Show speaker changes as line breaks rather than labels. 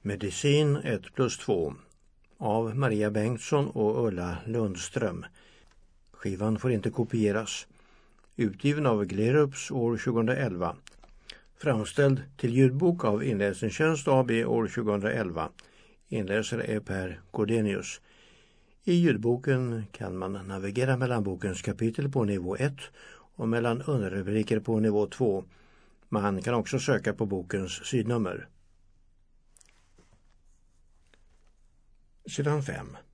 Medicin 1+2 av Maria Bengtsson och Ulla Lundström. Skivan får inte kopieras. Utgiven av Glerups år 2011. Framställd till ljudbok av Inläsningstjänst AB år 2011. Inläsare är Per Gordenius. I ljudboken kan man navigera mellan bokens kapitel på nivå 1 och mellan underrubriker på nivå 2. Man kan också söka på bokens sidnummer. Sidan 5.